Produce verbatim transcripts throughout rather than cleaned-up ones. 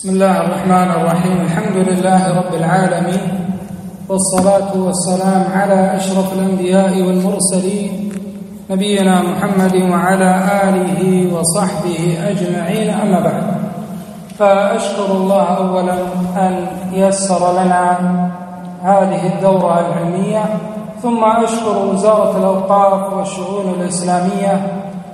بسم الله الرحمن الرحيم. الحمد لله رب العالمين، والصلاة والسلام على أشرف الأنبياء والمرسلين نبينا محمد وعلى آله وصحبه أجمعين، أما بعد. فأشكر الله أولا أن يسر لنا هذه الدورة العلمية، ثم أشكر وزارة الأوقاف والشؤون الإسلامية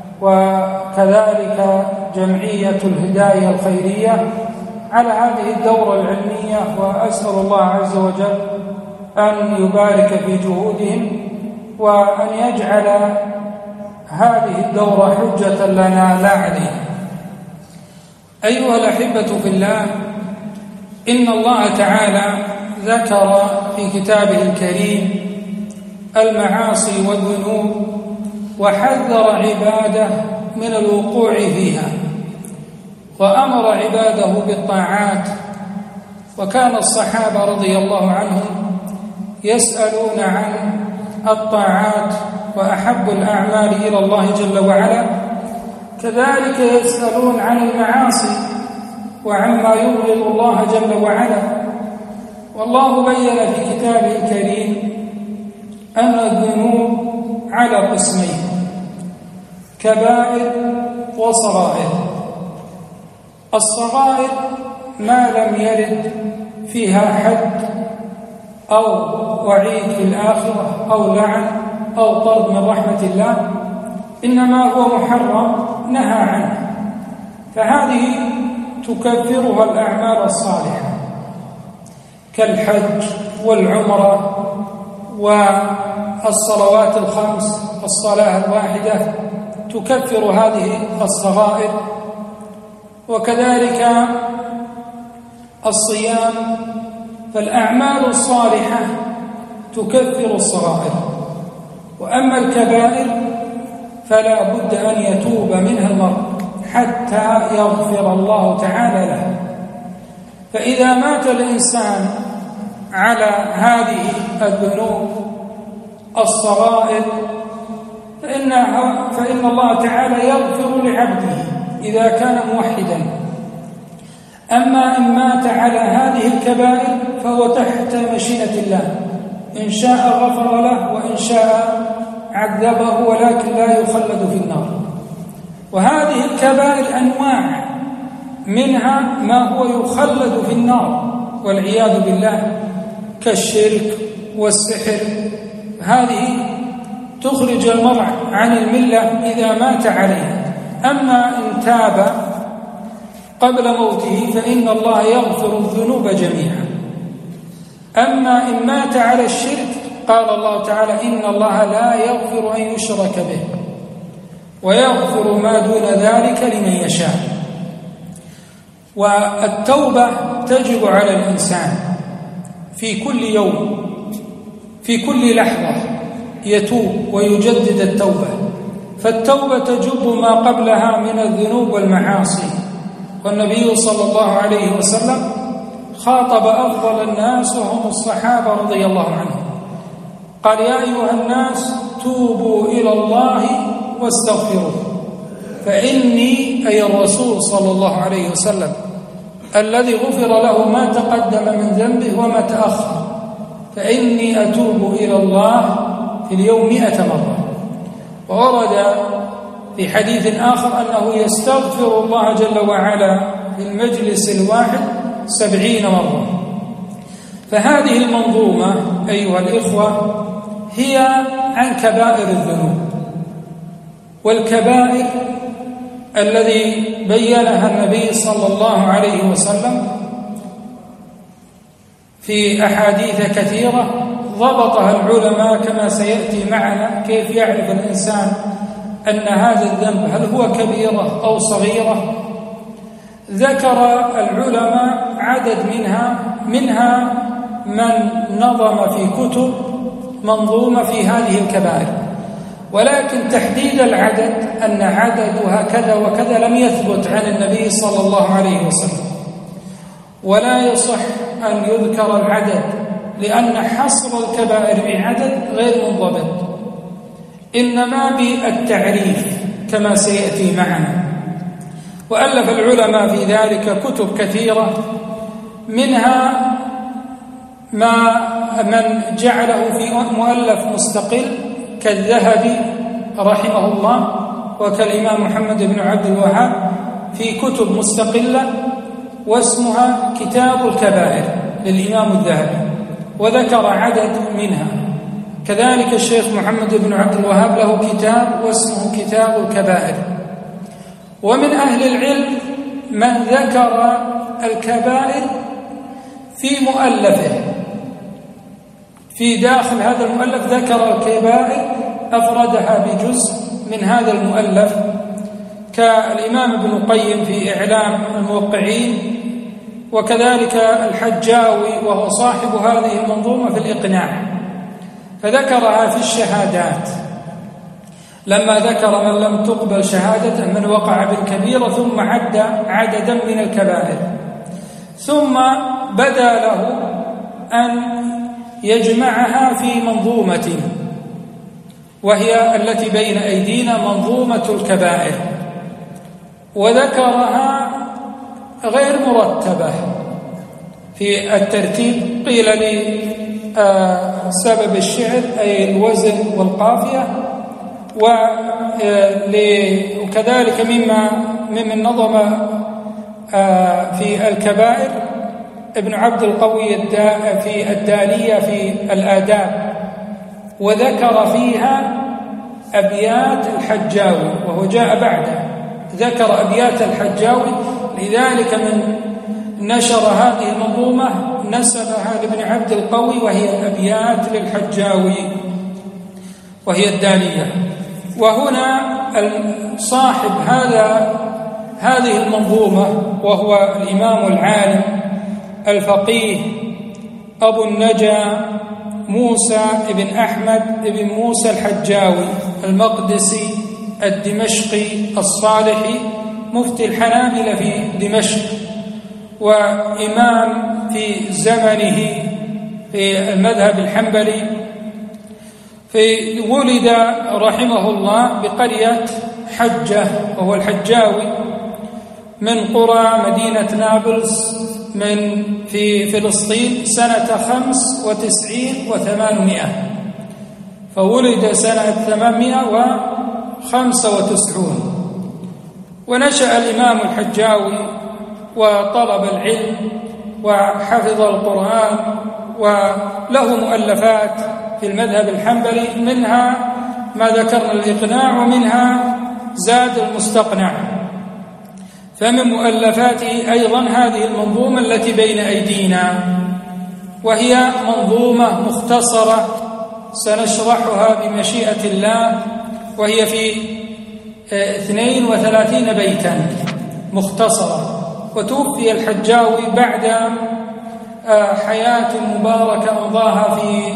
وكذلك جمعية الهداية الخيرية على هذه الدورة العلمية، وأسأل الله عز وجل أن يبارك في جهودهم وأن يجعل هذه الدورة حجة لنا لا علينا. أيها الأحبة في الله، إن الله تعالى ذكر في كتابه الكريم المعاصي والذنوب وحذر عباده من الوقوع فيها، وأمر عباده بالطاعات. وكان الصحابة رضي الله عنهم يسألون عن الطاعات وأحب الأعمال إلى الله جل وعلا، كذلك يسألون عن المعاصي وعما يغضب الله جل وعلا. والله بين في كتابه الكريم أن الذنوب على قسمين: كبائر وصغائر. الصغائر ما لم يرد فيها حد أو وعيد في الآخرة أو لعن أو طرد من رحمة الله، إنما هو محرم نهى عنه، فهذه تكفرها الأعمال الصالحة كالحج والعمرة والصلوات الخمس، الصلاة الواحدة تكفر هذه الصغائر، وكذلك الصيام. فالأعمال الصالحة تكفر الصغائر، وأما الكبائر فلا بد أن يتوب منها المرء حتى يغفر الله تعالى له. فإذا مات الإنسان على هذه الذنوب الصغائر فإنها فإن الله تعالى يغفر لعبده إذا كان موحدا. أما إن مات على هذه الكبائر فهو تحت مشيئة الله، إن شاء غفر له وإن شاء عذبه، ولكن لا يخلد في النار. وهذه الكبائر أنواع، منها ما هو يخلد في النار والعياذ بالله كالشرك والسحر، هذه تخرج المرء عن الملة إذا مات عليها. أما إن تاب قبل موته فإن الله يغفر الذنوب جميعا. أما إن مات على الشرك قال الله تعالى: إن الله لا يغفر أن يشرك به ويغفر ما دون ذلك لمن يشاء. والتوبة تجب على الإنسان في كل يوم، في كل لحظة يتوب ويجدد التوبة، فالتوبة تجب ما قبلها من الذنوب والمعاصي. والنبي صلى الله عليه وسلم خاطب أفضل الناس وهم الصحابة رضي الله عنهم، قال: يا أيها الناس توبوا إلى الله واستغفروه، فإني أي الرسول صلى الله عليه وسلم الذي غفر له ما تقدم من ذنبه وما تأخر، فإني أتوب إلى الله في اليوم مئة مرة. وورد في حديث آخر أنه يستغفر الله جل وعلا في المجلس الواحد سبعين مرة. فهذه المنظومة أيها الإخوة هي عن كبائر الذنوب. والكبائر الذي بينها النبي صلى الله عليه وسلم في أحاديث كثيرة ضبطها العلماء كما سيأتي معنا، كيف يعرف الإنسان أن هذا الذنب هل هو كبيرة أو صغيرة. ذكر العلماء عدد منها منها من نظم في كتب منظومة في هذه الكبائر، ولكن تحديد العدد أن عددها كذا وكذا لم يثبت عن النبي صلى الله عليه وسلم، ولا يصح أن يذكر العدد، لأن حصر الكبائر بعدد غير منضبط، إنما بالتعريف كما سيأتي معنا. وألف العلماء في ذلك كتب كثيرة، منها ما من جعله في مؤلف مستقل كالذهبي رحمه الله وكالإمام محمد بن عبد الوهاب في كتب مستقلة واسمها كتاب الكبائر للإمام الذهبي، وذكر عدد منها. كذلك الشيخ محمد بن عبد الوهاب له كتاب واسمه كتاب الكبائر. ومن أهل العلم من ذكر الكبائر في مؤلفه، في داخل هذا المؤلف ذكر الكبائر أفردها بجزء من هذا المؤلف، كالإمام ابن القيم في إعلام الموقعين، وكذلك الحجاوي وهو صاحب هذه المنظومة في الإقناع، فذكرها في الشهادات لما ذكر من لم تقبل شهادته من وقع بالكبيرة، ثم عد عددا من الكبائر، ثم بدا له أن يجمعها في منظومة وهي التي بين أيدينا، منظومة الكبائر، وذكرها غير مرتبة في الترتيب. قيل لي آه سبب الشعر أي الوزن والقافية، وكذلك مما ممن نظم آه في الكبائر ابن عبد القوي في الدالية في الآداب، وذكر فيها أبيات الحجاوي وهو جاء بعده، ذكر أبيات الحجاوي، لذلك من نشر هذه المنظومة نسبها لابن عبد القوي، وهي الأبيات للحجاوي وهي الدالية. وهنا صاحب هذا هذه المنظومة وهو الإمام العالم الفقيه أبو النجا موسى بن أحمد بن موسى الحجاوي المقدسي الدمشقي الصالحي، مفتي الحنابلة في دمشق، وإمام في زمنه في المذهب الحنبلي. في ولد رحمه الله بقرية حجة وهو الحجاوي من قرى مدينة نابلس من في فلسطين سنة خمس وتسعين وثمانمائة، فولد سنة ثمانمائة وخمسة وتسعون. ونشأ الإمام الحجاوي وطلب العلم وحفظ القرآن، وله مؤلفات في المذهب الحنبلي، منها ما ذكرنا الإقناع، ومنها زاد المستقنع. فمن مؤلفاته أيضا هذه المنظومة التي بين أيدينا، وهي منظومة مختصرة سنشرحها بمشيئة الله، وهي في اثنين وثلاثين بيتا مختصرة. وتوفي الحجاوي بعد حياة مباركة أمضاها في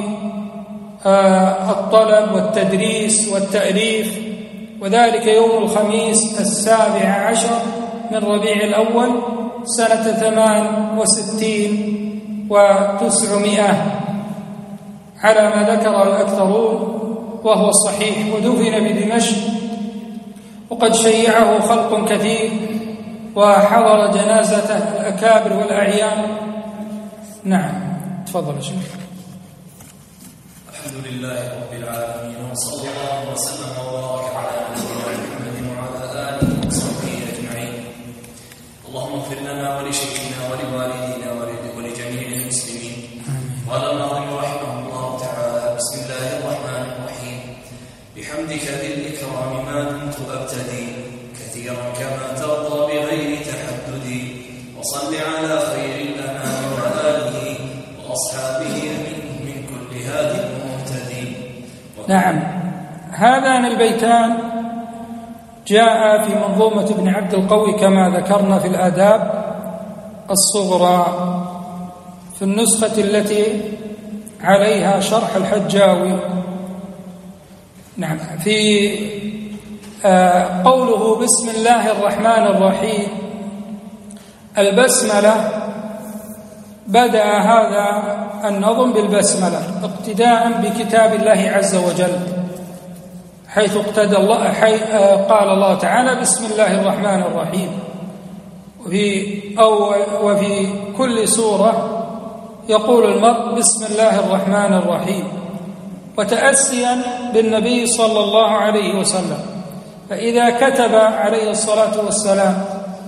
الطلب والتدريس والتأليف، وذلك يوم الخميس السابع عشر من ربيع الأول سنة ثمان وستين وتسعمائة على ما ذكر الأكثرون، وهو الصحيح. ودفن بدمشق، وقد شيعه خلق كثير وحضر جنازته الأكابر والأعيان. نعم، تفضل يا شيخ. الحمد لله رب العالمين، وصلى الله وسلم وبارك على نبينا محمد وعلى آله وصحبه أجمعين. اللهم اغفر لنا ولشيخنا ولوالدينا ولجميع المسلمين. قال الناظم رحمه الله تعالى: بسم الله الرحمن الرحيم. بحمدك ذي الإكرام ما كنت أبتدي كثيرا كما ترضى بغير تحدد، وصل على خير الأنام وآله وأصحابه من, من كل هاد مهتدي. نعم، هذان البيتان جاء في منظومة ابن عبد القوي كما ذكرنا في الآداب الصغرى، في النسخة التي عليها شرح الحجاوي. نعم، في آه قوله بسم الله الرحمن الرحيم، البسملة بدأ هذا النظم بالبسملة اقتداء بكتاب الله عز وجل، حيث اقتدى الله حي قال الله تعالى: بسم الله الرحمن الرحيم. وفي أول وفي كل سورة يقول المرء بسم الله الرحمن الرحيم، وتأسيا بالنبي صلى الله عليه وسلم. فإذا كتب عليه الصلاة والسلام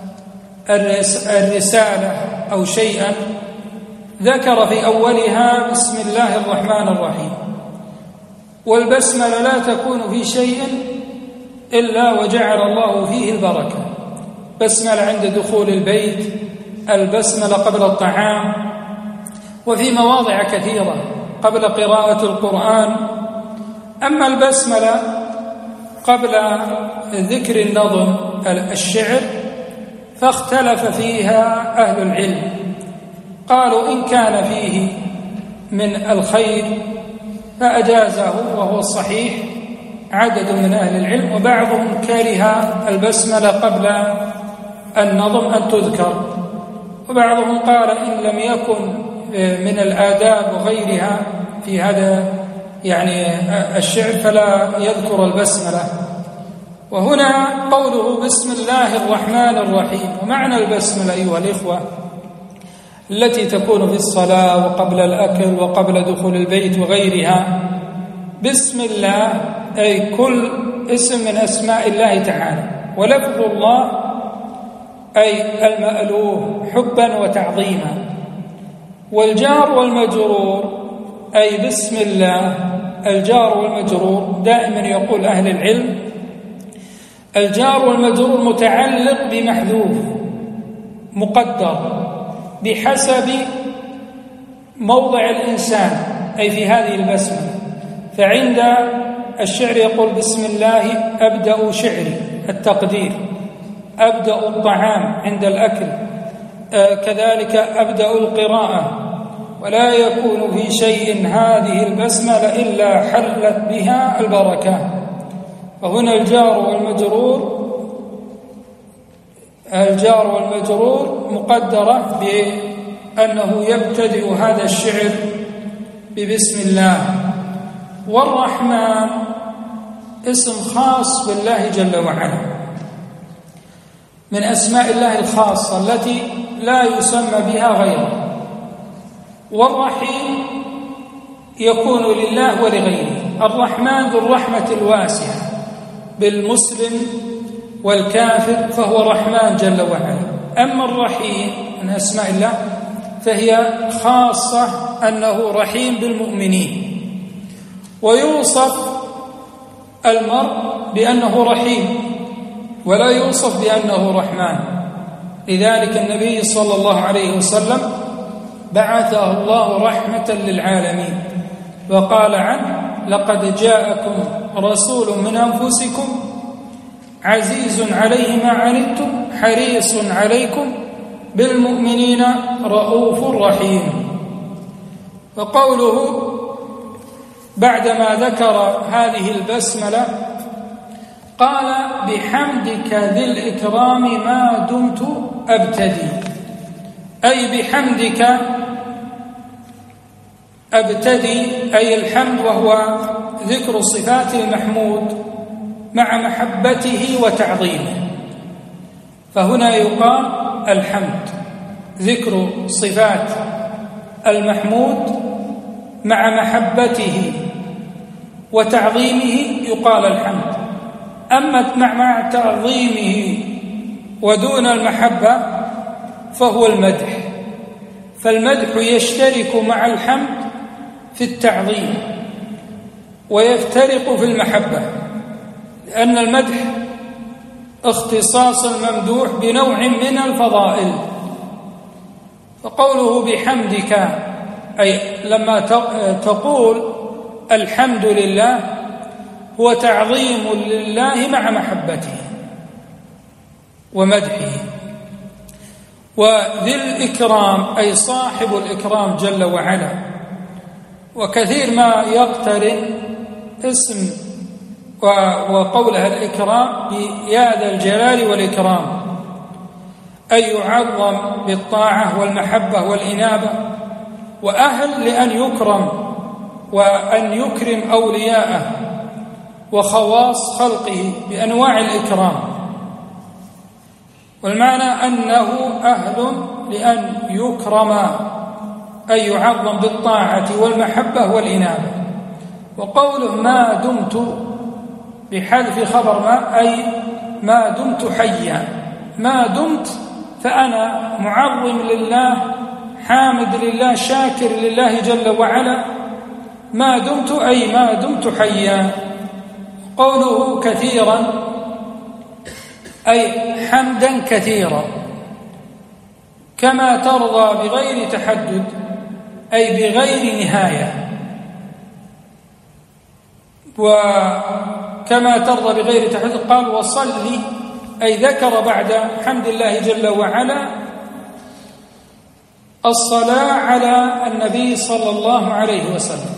الرسالة أو شيئا ذكر في أولها بسم الله الرحمن الرحيم، والبسملة لا تكون في شيء إلا وجعل الله فيه البركة. بسملة عند دخول البيت، البسملة قبل الطعام، وفي مواضع كثيرة قبل قراءة القرآن. أما البسملة قبل ذكر النظم الشعر فاختلف فيها أهل العلم، قالوا إن كان فيه من الخير فأجازه وهو الصحيح عدد من أهل العلم، وبعضهم كره البسملة قبل النظم أن تذكر، وبعضهم قال إن لم يكن من الآداب وغيرها في هذا يعني الشعر فلا يذكر البسملة. وهنا قوله بسم الله الرحمن الرحيم، ومعنى البسملة أيها الإخوة التي تكون في الصلاة وقبل الأكل وقبل دخول البيت وغيرها. بسم الله أي كل اسم من أسماء الله تعالى، ولفظ الله أي المألوه حبا وتعظيما. والجار والمجرور أي بسم الله، الجار والمجرور دائما يقول أهل العلم الجار والمجرور متعلق بمحذوف مقدر بحسب موضع الإنسان أي في هذه البسمة. فعند الشعر يقول بسم الله أبدأ شعري، التقدير أبدأ الطعام عند الأكل، آه كذلك أبدأ القراءة، ولا يكون في شيء هذه البسملة إلا حلت بها البركة. فهنا الجار والمجرور الجار والمجرور مقدرة بأنه يبتدئ هذا الشعر ببسم الله. والرحمن اسم خاص بالله جل وعلا من أسماء الله الخاصة التي لا يسمى بها غيره. والرحيم يكون لله ولغيره. الرحمن ذو الرحمة الواسعة بالمسلم والكافر فهو رحمن جل وعلا. أما الرحيم من أسماء الله فهي خاصة أنه رحيم بالمؤمنين، ويوصف المرء بأنه رحيم ولا يوصف بأنه رحمن. لذلك النبي صلى الله عليه وسلم بعثه الله رحمة للعالمين، وقال عنه لقد جاءكم رسول من أنفسكم عزيز عليه ما عنتم حريص عليكم بالمؤمنين رؤوف رحيم. وقوله بعدما ذكر هذه البسملة قال بحمدك ذي الإكرام ما دمت أبتدي، أي بحمدك أبتدي أي الحمد وهو ذكر صفات المحمود مع محبته وتعظيمه. فهنا يقال الحمد ذكر صفات المحمود مع محبته وتعظيمه يقال الحمد. أما مع تعظيمه ودون المحبة فهو المدح. فالمدح يشترك مع الحمد في التعظيم ويفترق في المحبة، لأن المدح اختصاص الممدوح بنوع من الفضائل. فقوله بحمدك أي لما تقول الحمد لله هو تعظيم لله مع محبته ومدحه. وذي الإكرام أي صاحب الإكرام جل وعلا. وكثير ما يقترن اسم وقولها الإكرام بيا ذا الجلال والإكرام، أي يعظم بالطاعة والمحبة والإنابة، وأهل لأن يكرم وأن يكرم أولياءه وخواص خلقه بأنواع الإكرام. والمعنى أنه أهل لأن يكرم أي يعظم بالطاعة والمحبة والإنابة. وقوله ما دمت بحذف خبر ما أي ما دمت حيا، ما دمت فأنا معظم لله حامد لله شاكر لله جل وعلا ما دمت أي ما دمت حيا. قوله كثيرا أي حمدا كثيرا، كما ترضى بغير تحدد أي بغير نهاية، وكما ترضى بغير تحدد قال وصلي أي ذكر بعد حمد الله جل وعلا الصلاة على النبي صلى الله عليه وسلم.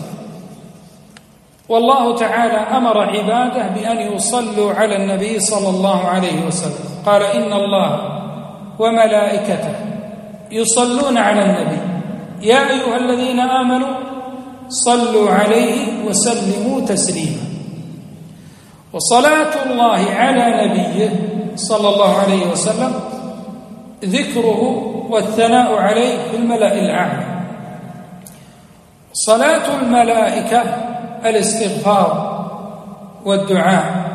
والله تعالى أمر عباده بأن يصلوا على النبي صلى الله عليه وسلم، قال إن الله وملائكته يصلون على النبي يا أيها الذين آمنوا صلوا عليه وسلموا تسليما. وصلاة الله على نبيه صلى الله عليه وسلم ذكره والثناء عليه في الملأ الأعلى. صلاة الملائكة الاستغفار والدعاء،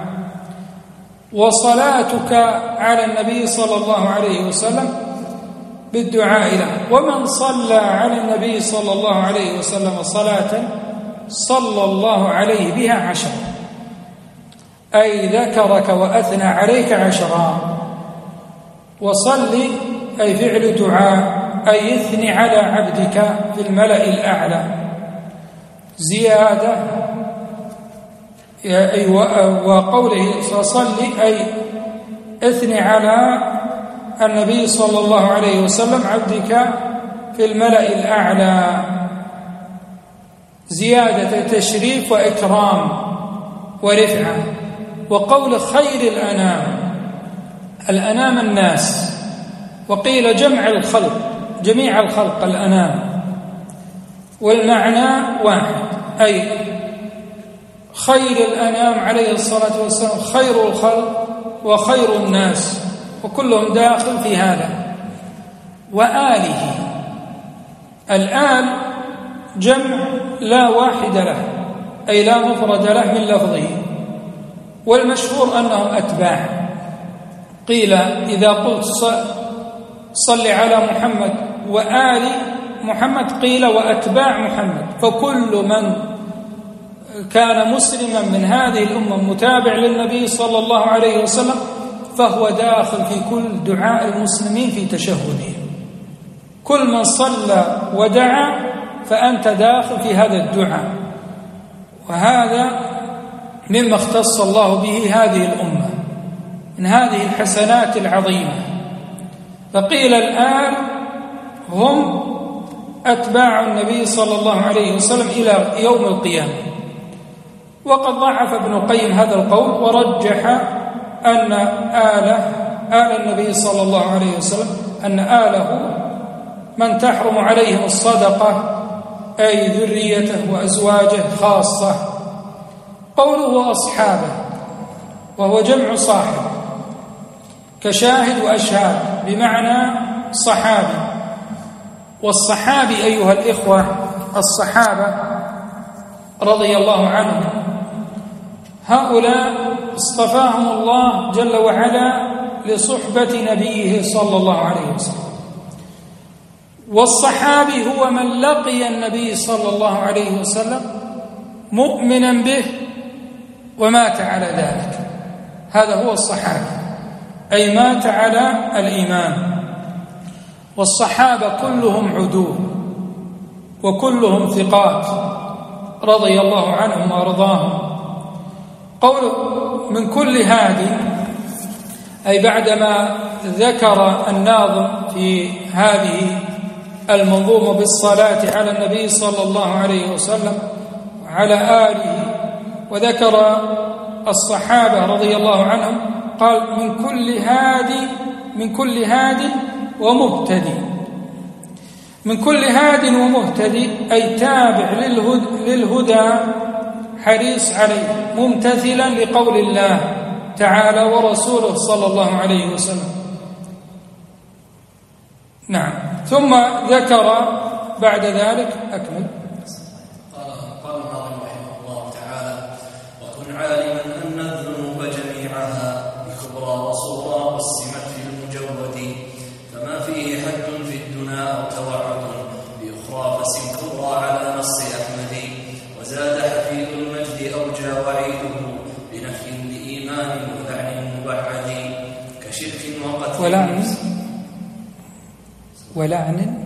وصلاتك على النبي صلى الله عليه وسلم بالدعاء له. ومن صلى على النبي صلى الله عليه وسلم صلاة صلى الله عليه بها عشرا، أي ذكرك وأثنى عليك عشرا. وصلي أي فعل دعاء أي اثني على عبدك في الملأ الأعلى. زيادة أي وقوله صلي أي اثني على النبي صلى الله عليه وسلم عبدك في الملأ الأعلى، زيادة تشريف وإكرام ورفعة. وقول خير الأنام، الأنام الناس، وقيل جمع الخلق جميع الخلق الأنام، والمعنى واحد أي خير الأنام عليه الصلاة والسلام خير الخلق وخير الناس، وكلهم داخل في هذا. وآله، الآل جمع لا واحد له أي لا مفرد له من لفظه، والمشهور أنهم أتباع. قيل إذا قلت صل على محمد وآل محمد قيل وأتباع محمد، فكل من كان مسلما من هذه الأمة متابع للنبي صلى الله عليه وسلم فهو داخل في كل دعاء المسلمين في تشهدهم. كل من صلى ودعا فأنت داخل في هذا الدعاء، وهذا مما اختص الله به هذه الأمة من هذه الحسنات العظيمة. فقيل الآن هم أتباع النبي صلى الله عليه وسلم إلى يوم القيامة. وقد ضعف ابن القيم هذا القول ورجح أن آله آل النبي صلى الله عليه وسلم أن آله من تحرم عليهم الصدقة أي ذريته وأزواجه خاصة. قوله أصحابه وهو جمع صاحب كشاهد وأشهاد بمعنى صحابي. والصحابي أيها الإخوة الصحابة رضي الله عنهم هؤلاء اصطفاهم الله جل وعلا لصحبة نبيه صلى الله عليه وسلم. والصحابي هو من لقي النبي صلى الله عليه وسلم مؤمنا به ومات على ذلك، هذا هو الصحابي أي مات على الإيمان. والصحابة كلهم عدول وكلهم ثقات رضي الله عنهم وارضاهم. قوله من كل هادي أي بعدما ذكر الناظم في هذه المنظومة بالصلاة على النبي صلى الله عليه وسلم وعلى آله وذكر الصحابة رضي الله عنهم قال من كل هادي من كل هاد ومهتدي. من كل هاد ومهتدي أي تابع للهدى, للهدى حريص عليه ممتثلا لقول الله تعالى ورسوله صلى الله عليه وسلم. نعم. ثم ذكر بعد ذلك أكمل. قال قال الناظم رحمه الله تعالى: وكن عالما أن الذنوب جميعها بكبرى وصغرى قسمت في المجود، فما فيه حد في الدنا أو توعد بأخرى فسم كبرى على نص أحمد، وزاد حفيظ المجد أرجى وعيده بنفي لإيمان ولعن مبعد كشرك وقتل ولعن ولعن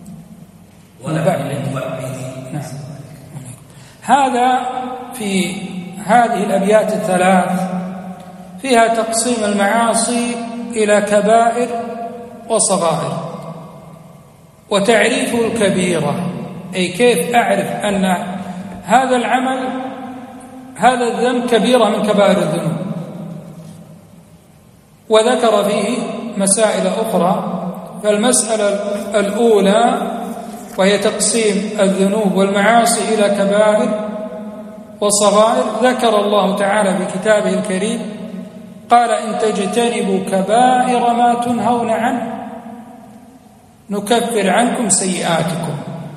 ولعن مبعد. نعم. هذا في هذه الأبيات الثلاث فيها تقسيم المعاصي إلى كبائر وصغائر، وتعريف الكبيرة، أي كيف أعرف أن هذا العمل هذا الذنب كبيرة من كبائر الذنوب. وذكر فيه مسائل أخرى. فالمسألة الأولى وهي تقسيم الذنوب والمعاصي إلى كبائر وصغائر، ذكر الله تعالى في كتابه الكريم قال: إن تجتنبوا كبائر ما تنهون عنه نكفر عنكم سيئاتكم.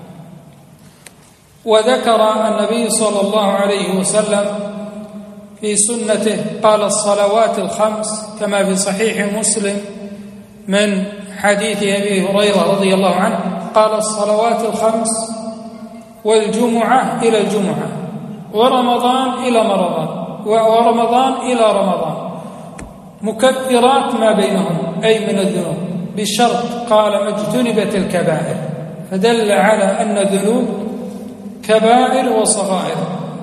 وذكر النبي صلى الله عليه وسلم في سنته قال: الصلوات الخمس، كما في صحيح مسلم من حديث أبي هريرة رضي الله عنه قال: الصلوات الخمس والجمعة إلى الجمعة ورمضان إلى رمضان ورمضان إلى رمضان مكفرات ما بينهم، أي من الذنوب، بشرط قال: ما اجتنبت الكبائر، فدل على أن الذنوب كبائر وصغائر.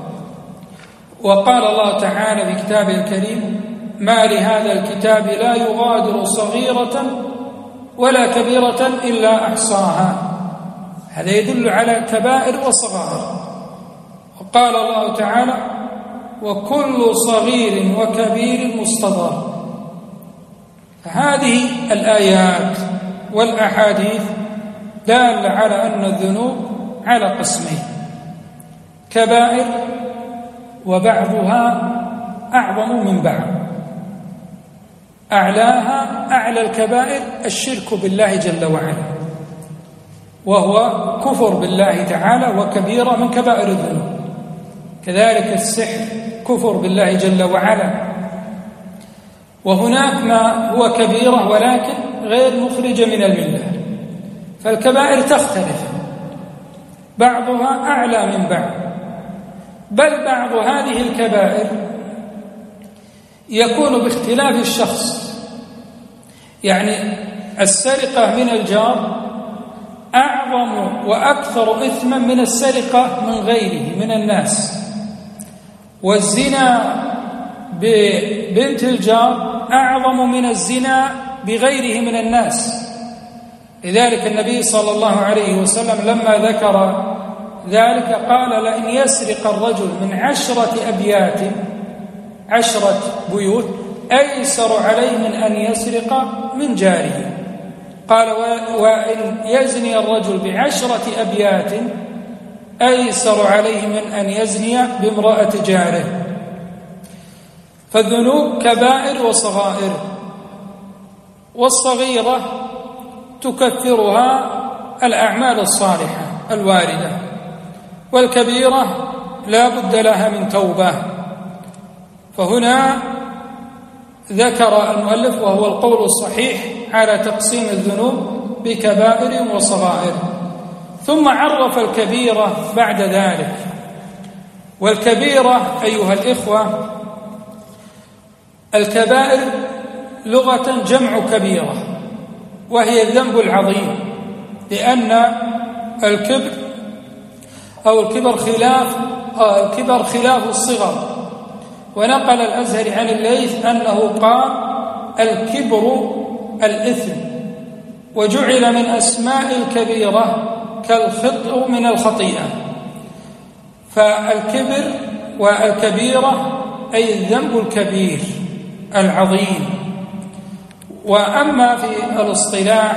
وقال الله تعالى في كتابه الكريم: ما لهذا الكتاب لا يغادر صغيرة ولا كبيرة إلا أحصاها. هذا يدل على كبائر وصغائر. وقال الله تعالى: وكل صغير وكبير مستضر. فهذه الآيات والأحاديث دال على أن الذنوب على قسمين: كبائر وبعضها أعظم من بعض. أعلاها أعلى الكبائر الشرك بالله جل وعلا، وهو كفر بالله تعالى وكبيرة من كبائر الذنوب. كذلك السحر كفر بالله جل وعلا. وهناك ما هو كبيرة ولكن غير مخرجة من الملة. فالكبائر تختلف، بعضها أعلى من بعض، بل بعض هذه الكبائر يكون باختلاف الشخص. يعني السرقة من الجار أعظم وأكثر إثما من السرقة من غيره من الناس، والزنا ببنت الجار أعظم من الزنا بغيره من الناس. لذلك النبي صلى الله عليه وسلم لما ذكر ذلك قال: لئن يسرق الرجل من عشرة أبيات عشرة بيوت أيسر عليه من أن يسرق من جاره. قال: وإن يزني الرجل بعشرة أبيات أيسر عليه من أن يزني بامرأة جاره. فالذنوب كبائر وصغائر، والصغيرة تكفرها الأعمال الصالحة الواردة، والكبيرة لا بد لها من توبة. فهنا ذكر المؤلف وهو القول الصحيح على تقسيم الذنوب بكبائر وصغائر، ثم عرف الكبيرة بعد ذلك. والكبيرة أيها الإخوة، الكبائر لغة جمع كبيرة، وهي الذنب العظيم، لأن الكبر أو الكبر خلاف الكبر خلاف الصغر. ونقل الأزهري عن الليث أنه قال: الكبر الإثم، وجعل من أسماء الكبيرة كالخطء من الخطيئة. فالكبر والكبيرة أي الذنب الكبير العظيم. وأما في الاصطلاح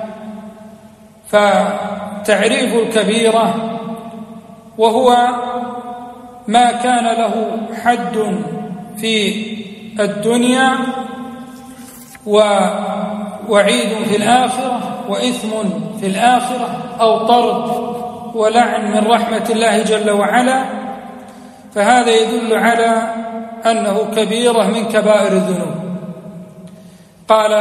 فتعريف الكبيرة وهو ما كان له حد في الدنيا ووعيد في الآخرة وإثم في الآخرة أو طرد ولعن من رحمة الله جل وعلا، فهذا يدل على أنه كبيرة من كبائر الذنوب. قال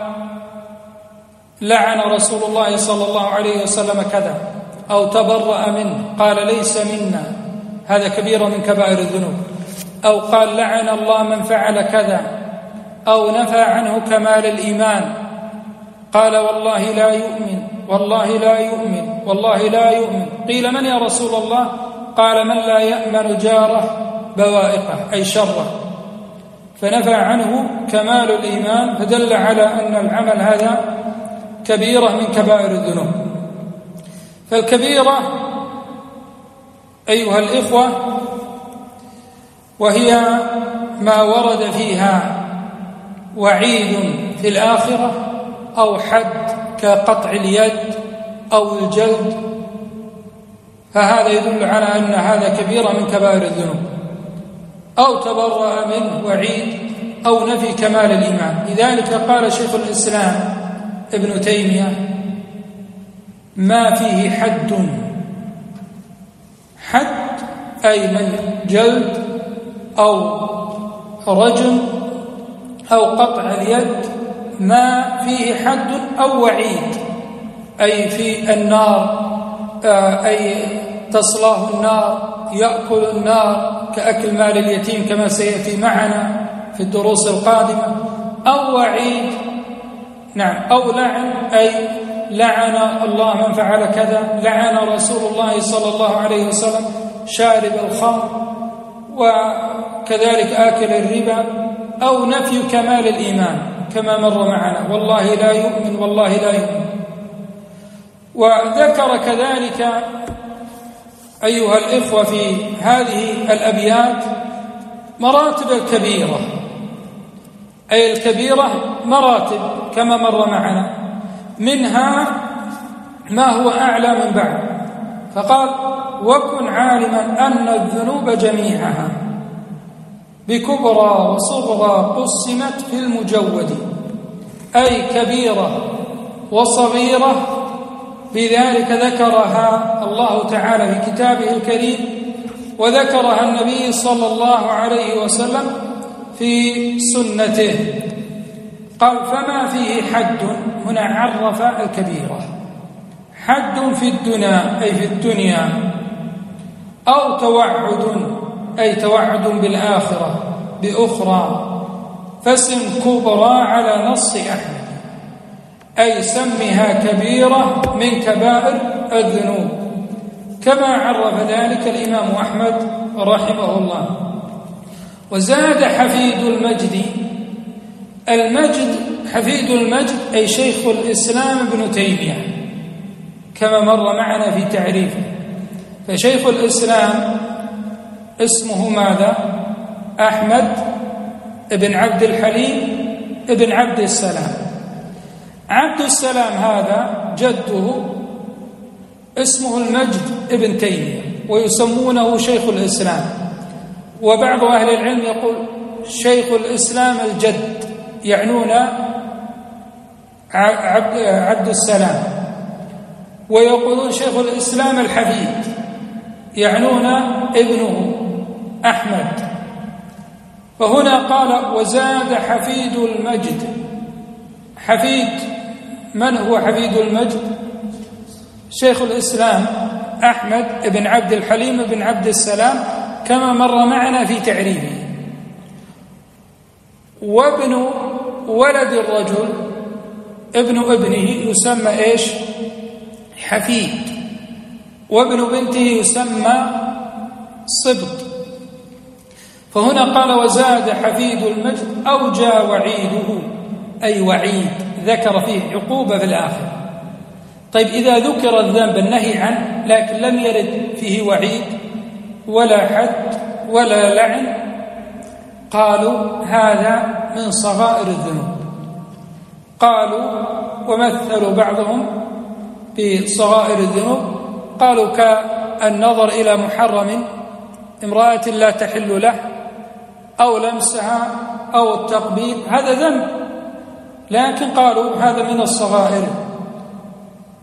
لعن رسول الله صلى الله عليه وسلم كذا أو تبرأ منه، قال ليس منا، هذا كبيرة من كبائر الذنوب. أو قال لعن الله من فعل كذا، أو نفى عنه كمال الإيمان، قال والله لا يؤمن والله لا يؤمن والله لا يؤمن. قيل من يا رسول الله؟ قال من لا يأمن جاره بوائقه أي شره، فنفى عنه كمال الإيمان، فدل على أن العمل هذا كبيرة من كبائر الذنوب. فالكبيرة أيها الإخوة وهي ما ورد فيها وعيد في الآخرة أو حد كقطع اليد أو الجلد، فهذا يدل على أن هذا كبيرة من كبائر الذنوب. أو تبرأ منه وعيد أو نفي كمال الإيمان. لذلك قال شيخ الإسلام ابن تيمية ما فيه حد، حد أي من جلد أو رجم أو قطع اليد، ما فيه حد أو وعيد أي في النار، أي تصلاه النار، يأكل النار كأكل مال اليتيم كما سيأتي معنا في الدروس القادمة، أو وعيد نعم، أو لعن أي لعن الله من فعل كذا، لعن رسول الله صلى الله عليه وسلم شارب الخمر وكذلك آكل الربا، أو نفي كمال الإيمان كما مر معنا والله لا يؤمن والله لا يؤمن. وذكر كذلك أيها الإخوة في هذه الأبيات مراتب الكبيرة، أي الكبيرة مراتب كما مر معنا، منها ما هو أعلى من بعد، فقال وكن عالما أن الذنوب جميعها بكبرى وصغرى قسمت في المجود، أي كبيرة وصغيرة، بذلك ذكرها الله تعالى في كتابه الكريم، وذكرها النبي صلى الله عليه وسلم في سنته. قال فما فيه حد، هنا عرف الكبيرة، حد في الدنيا أي في الدنيا، أو توعد أي توعد بالآخرة بأخرى، فسم كبرى على نص أحمد، أي سمها كبيرة من كبائر الذنوب، كما عرف ذلك الإمام أحمد رحمه الله. وزاد حفيد المجد، المجد حفيد المجد أي شيخ الإسلام ابن تيمية كما مر معنا في تعريفه. فشيخ الإسلام اسمه ماذا؟ أحمد ابن عبد الحليم ابن عبد السلام. عبد السلام هذا جده اسمه المجد ابن تيمية ويسمونه شيخ الإسلام، وبعض أهل العلم يقول شيخ الإسلام الجد، يعنون عبد السلام، ويقولون شيخ الإسلام الحفيد، يعنون ابنه أحمد. فهنا قال وزاد حفيد المجد. حفيد من هو حفيد المجد؟ شيخ الإسلام أحمد بن عبد الحليم بن عبد السلام كما مر معنا في تعريفه. وابن ولد الرجل ابن ابنه يسمى إيش؟ حفيد، وابن بنته يسمى صبط. فهنا قال وزاد حفيد المجد أو جاء وعيده، أي وعيد ذكر فيه عقوبة في الآخرة. طيب إذا ذكر الذنب النهي عنه لكن لم يرد فيه وعيد ولا حد ولا لعن، قالوا هذا من صغائر الذنوب. قالوا ومثلوا بعضهم بصغائر الذنوب، قالوا كالنظر إلى محرم امرأة لا تحل له، أو لمسها أو التقبيل، هذا ذنب، لكن قالوا هذا من الصغائر.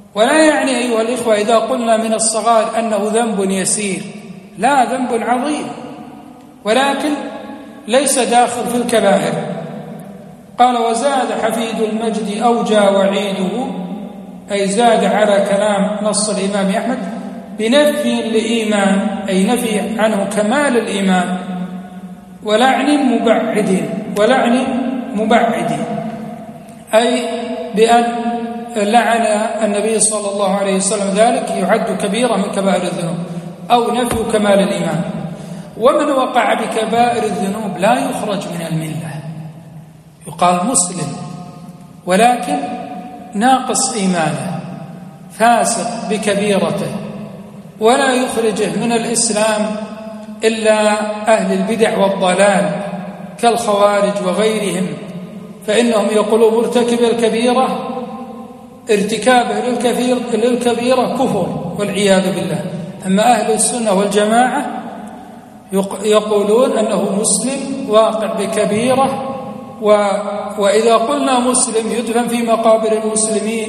ولا يعني أيها الإخوة إذا قلنا من الصغائر أنه ذنب يسير، لا، ذنب عظيم، ولكن ليس داخل في الكبائر. قال: وزاد حفيد المجد أوجى وعيده، أي زاد على كلام نص الإمام أحمد بنفي لإيمان، أي نفي عنه كمال الإيمان، ولعن مبعد، ولعن مبعد، أي بأن لعن النبي صلى الله عليه وسلم ذلك يعد كبيرة من كبائر الذنوب، أو نفي كمال الإيمان. ومن وقع بكبائر الذنوب لا يخرج من الملة، يقال مسلم ولكن ناقص إيمانه، فاسق بكبيرته، ولا يخرجه من الإسلام إلا أهل البدع والضلال كالخوارج وغيرهم، فإنهم يقولون مرتكب الكبيرة ارتكابه للكثير للكبيرة كفر والعياذ بالله. أما أهل السنة والجماعة يقولون أنه مسلم واقع بكبيرة، و وإذا قلنا مسلم يدفن في مقابر المسلمين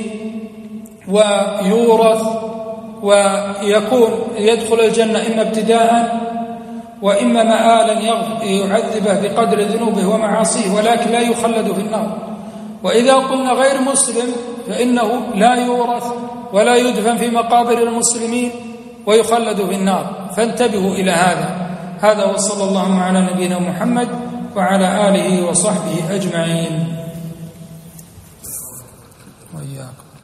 ويورث ويكون يدخل الجنة إما ابتداء وإما مآلا يعذبه بقدر ذنوبه ومعاصيه، ولكن لا يخلد في النار. وإذا قلنا غير مسلم فإنه لا يورث ولا يدفن في مقابر المسلمين ويخلد في النار. فانتبهوا إلى هذا. هذا وصلى الله على نبينا محمد وعلى آله وصحبه أجمعين.